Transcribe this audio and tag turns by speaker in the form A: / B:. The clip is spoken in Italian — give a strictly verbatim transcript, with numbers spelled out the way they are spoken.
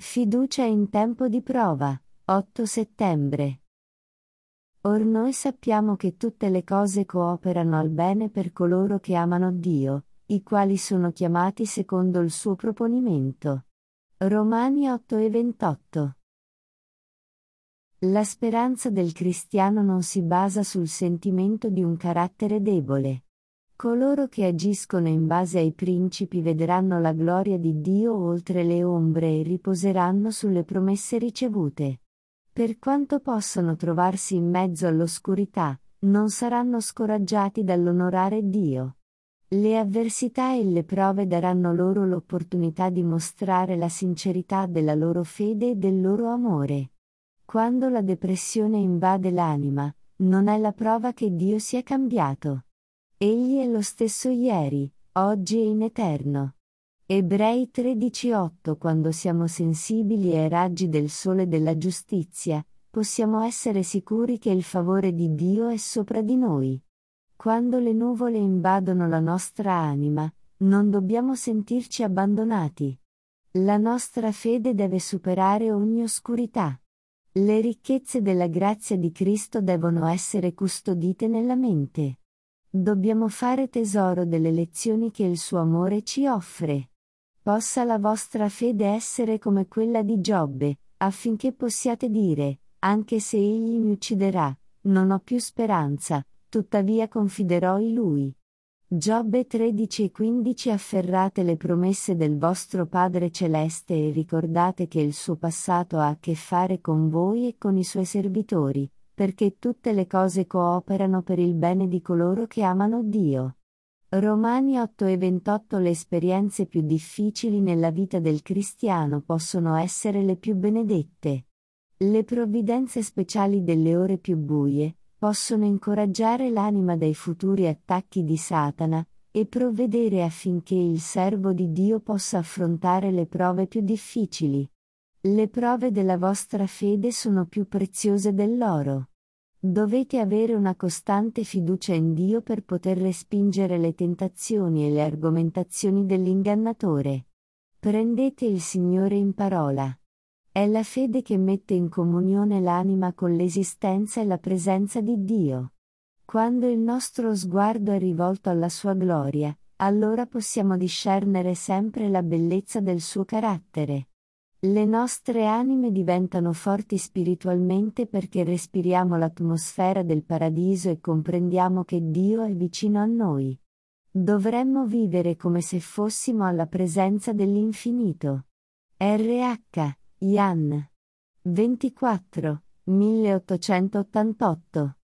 A: Fiducia in tempo di prova, otto settembre. Or noi sappiamo che tutte le cose cooperano al bene per coloro che amano Dio, i quali sono chiamati secondo il suo proponimento. Romani otto e ventotto. La speranza del cristiano non si basa sul sentimento di un carattere debole. Coloro che agiscono in base ai principi vedranno la gloria di Dio oltre le ombre e riposeranno sulle promesse ricevute. Per quanto possano trovarsi in mezzo all'oscurità, non saranno scoraggiati dall'onorare Dio. Le avversità e le prove daranno loro l'opportunità di mostrare la sincerità della loro fede e del loro amore. Quando la depressione invade l'anima, non è la prova che Dio sia cambiato. Egli è lo stesso ieri, oggi e in eterno. Ebrei tredici otto. Quando siamo sensibili ai raggi del sole della giustizia, possiamo essere sicuri che il favore di Dio è sopra di noi. Quando le nuvole invadono la nostra anima, non dobbiamo sentirci abbandonati. La nostra fede deve superare ogni oscurità. Le ricchezze della grazia di Cristo devono essere custodite nella mente. Dobbiamo fare tesoro delle lezioni che il suo amore ci offre. Possa la vostra fede essere come quella di Giobbe, affinché possiate dire, anche se egli mi ucciderà, non ho più speranza, tuttavia confiderò in lui. Giobbe tredici e quindici. Afferrate le promesse del vostro Padre Celeste e ricordate che il suo passato ha a che fare con voi e con i suoi servitori, perché tutte le cose cooperano per il bene di coloro che amano Dio. Romani otto e ventotto. Le esperienze più difficili nella vita del cristiano possono essere le più benedette. Le provvidenze speciali delle ore più buie possono incoraggiare l'anima dai futuri attacchi di Satana e provvedere affinché il servo di Dio possa affrontare le prove più difficili. Le prove della vostra fede sono più preziose dell'oro. Dovete avere una costante fiducia in Dio per poter respingere le tentazioni e le argomentazioni dell'ingannatore. Prendete il Signore in parola. È la fede che mette in comunione l'anima con l'esistenza e la presenza di Dio. Quando il nostro sguardo è rivolto alla sua gloria, allora possiamo discernere sempre la bellezza del suo carattere. Le nostre anime diventano forti spiritualmente perché respiriamo l'atmosfera del paradiso e comprendiamo che Dio è vicino a noi. Dovremmo vivere come se fossimo alla presenza dell'infinito. R H. Jan. ventiquattro, milleottocentottantotto